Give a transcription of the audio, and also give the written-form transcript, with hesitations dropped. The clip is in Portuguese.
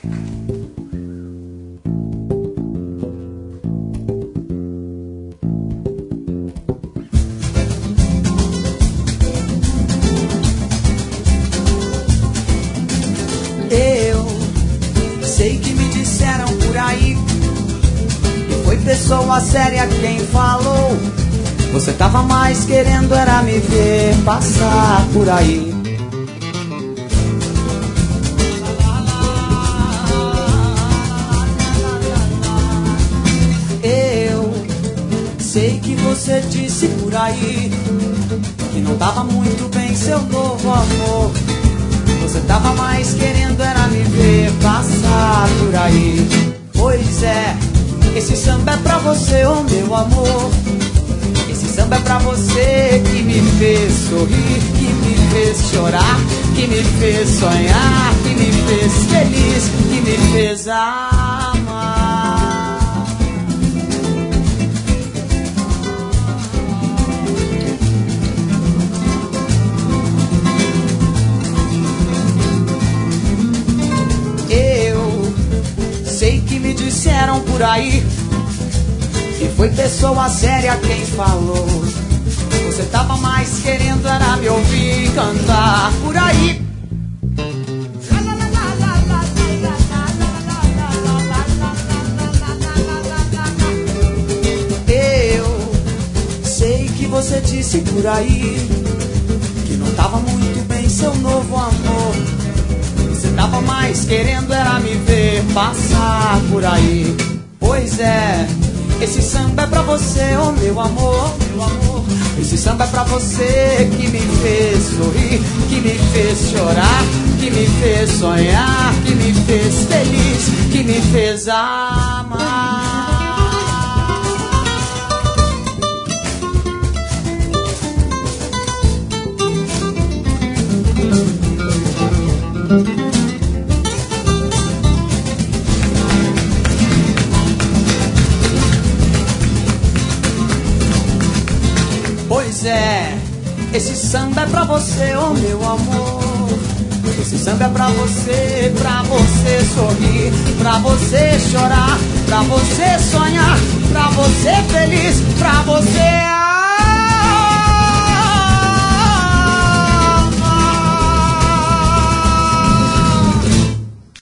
Sei que me disseram por aí que foi pessoa séria quem falou. Você tava mais querendo era me ver passar por aí. Eu sei que você disse por aí que não tava muito bem seu novo amor. Você tava mais querendo era me ver passar por aí. Pois é, esse samba é pra você, oh meu amor. Esse samba é pra você que me fez sorrir, que me fez chorar, que me fez sonhar, que me fez feliz, que me fez amar. Sei que me disseram por aí que foi pessoa séria quem falou. Você tava mais querendo era me ouvir cantar por aí. Eu sei que você disse por aí que não tava muito bem seu novo amor. Você tava mais querendo era me ver passar por aí. Pois é, esse samba é pra você, oh meu amor, meu amor. Esse samba é pra você que me fez sorrir, que me fez chorar, que me fez sonhar, que me fez feliz, que me fez amar. Pois é, esse samba é pra você, oh meu amor. Esse samba é pra você sorrir, pra você chorar, pra você sonhar, pra você feliz, pra você